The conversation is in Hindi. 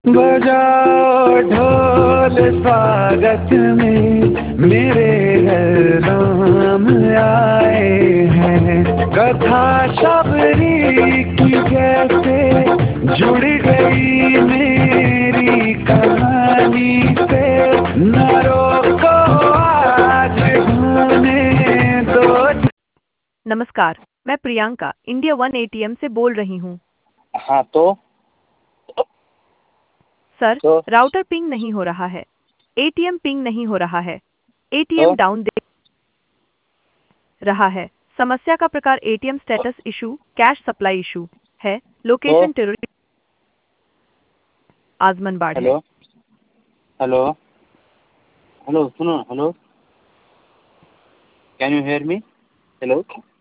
बजाओ ढोल स्वागत में, मेरे घर राम आए हैं। कथा शबरी की जैसे जुड़ गई मेरी कहानी से, न रोको आज होने दो। नमस्कार, मैं प्रियंका इंडिया वन एटीएम से बोल रही हूँ। हाँ तो सर, राउटर पिंग नहीं हो रहा है, एटीएम पिंग नहीं हो रहा है, एटीएम तो डाउन दे रहा है। समस्या का प्रकार ATM status issue, cash supply issue है। लोकेशन टेररिस्ट आजमनबाड़ है। हेलो हेलो हेलो सुनो hello, can you hear me? Hello